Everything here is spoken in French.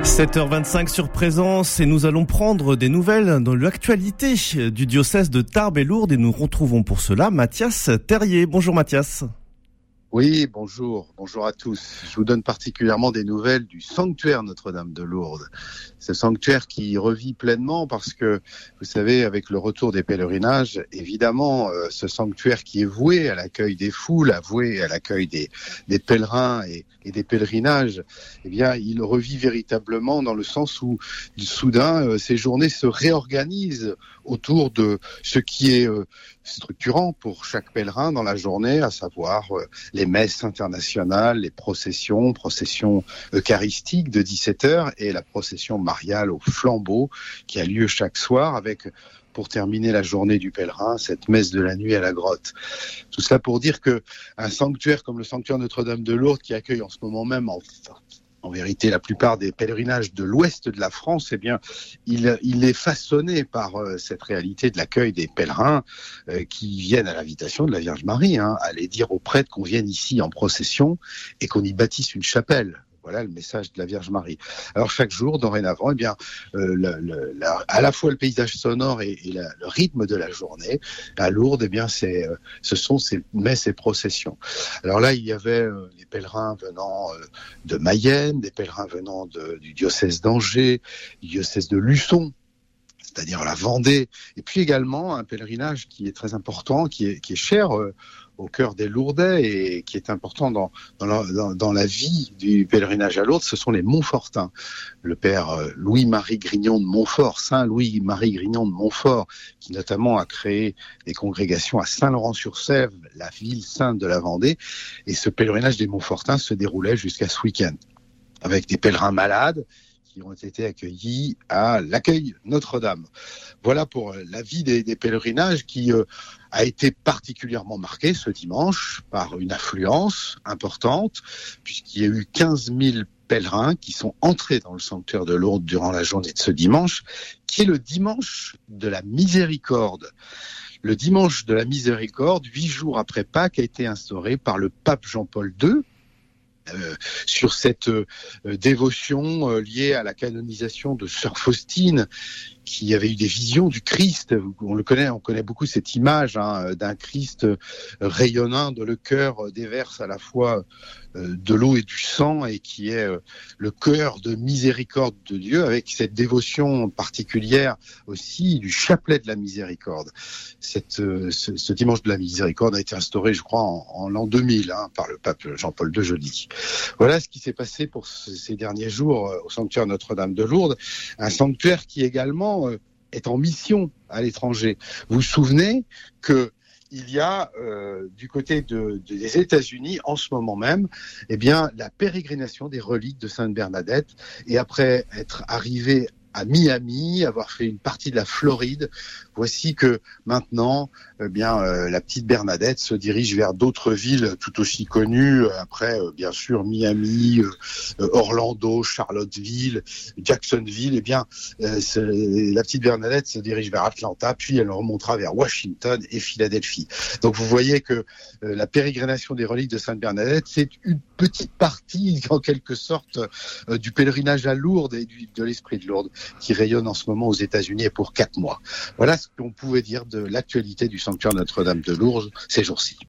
7h25 sur Présence et nous allons prendre des nouvelles dans l'actualité du diocèse de Tarbes et Lourdes et nous retrouvons pour cela Mathias Terrier. Bonjour Mathias. Oui, bonjour à tous. Je vous donne particulièrement des nouvelles du sanctuaire Notre-Dame de Lourdes. Ce sanctuaire qui revit pleinement parce que, vous savez, avec le retour des pèlerinages, évidemment, ce sanctuaire qui est voué à l'accueil des foules, voué à l'accueil des pèlerins et des pèlerinages, eh bien, il revit véritablement dans le sens où, soudain, ces journées se réorganisent autour de ce qui est structurant pour chaque pèlerin dans la journée, à savoir les messes internationales, les processions eucharistiques de 17h et la procession mariale au flambeau qui a lieu chaque soir avec, pour terminer la journée du pèlerin, cette messe de la nuit à la grotte. Tout cela pour dire que un sanctuaire comme le sanctuaire Notre-Dame de Lourdes qui accueille en ce moment même en vérité, la plupart des pèlerinages de l'ouest de la France, eh bien, il est façonné par cette réalité de l'accueil des pèlerins qui viennent à l'invitation de la Vierge Marie, aller dire aux prêtres qu'on vienne ici en procession et qu'on y bâtisse une chapelle. Voilà le message de la Vierge Marie. Alors chaque jour, dorénavant, eh bien, à la fois le paysage sonore et le rythme de la journée, à Lourdes, eh bien, ce sont ces messes et processions. Alors là, il y avait les pèlerins venant de Mayenne, des pèlerins venant du diocèse d'Angers, du diocèse de Luçon, c'est-à-dire la Vendée, et puis également un pèlerinage qui est très important, qui est cher au cœur des Lourdais et qui est important dans la vie du pèlerinage à Lourdes, ce sont les Montfortins. Le père Louis-Marie Grignon de Montfort, Saint Louis-Marie Grignon de Montfort, qui notamment a créé des congrégations à Saint-Laurent-sur-Sèvre, la ville sainte de la Vendée, et ce pèlerinage des Montfortins se déroulait jusqu'à ce week-end, avec des pèlerins malades, qui ont été accueillis à l'accueil Notre-Dame. Voilà pour la vie des pèlerinages qui a été particulièrement marquée ce dimanche par une affluence importante, puisqu'il y a eu 15 000 pèlerins qui sont entrés dans le sanctuaire de Lourdes durant la journée de ce dimanche, qui est le dimanche de la miséricorde. Le dimanche de la miséricorde, 8 jours après Pâques, a été instauré par le pape Jean-Paul II, sur cette dévotion liée à la canonisation de Sœur Faustine, qui avait eu des visions du Christ. On connaît beaucoup cette image d'un Christ rayonnant dont le cœur déverse à la fois de l'eau et du sang et qui est le cœur de miséricorde de Dieu, avec cette dévotion particulière aussi du chapelet de la miséricorde. Ce dimanche de la miséricorde a été instauré, je crois, en l'an 2000 par le pape Jean-Paul II, je dis. Voilà ce qui s'est passé pour ces derniers jours au sanctuaire Notre-Dame de Lourdes, un sanctuaire qui également est en mission à l'étranger. Vous vous souvenez que il y a du côté des États-Unis en ce moment même, eh bien, la pérégrination des reliques de Sainte Bernadette. Et après être arrivé à Miami, avoir fait une partie de la Floride, voici que maintenant, la petite Bernadette se dirige vers d'autres villes tout aussi connues. Après, bien sûr, Miami, Orlando, Charlottesville, Jacksonville. Eh bien, la petite Bernadette se dirige vers Atlanta, puis elle remontera vers Washington et Philadelphie. Donc, vous voyez que la pérégrination des reliques de Sainte Bernadette, c'est une petite partie, en quelque sorte, du pèlerinage à Lourdes et de l'Esprit de Lourdes, qui rayonne en ce moment aux États-Unis et pour 4 mois. Voilà ce qu'on pouvait dire de l'actualité du sanctuaire Notre-Dame de Lourdes ces jours-ci.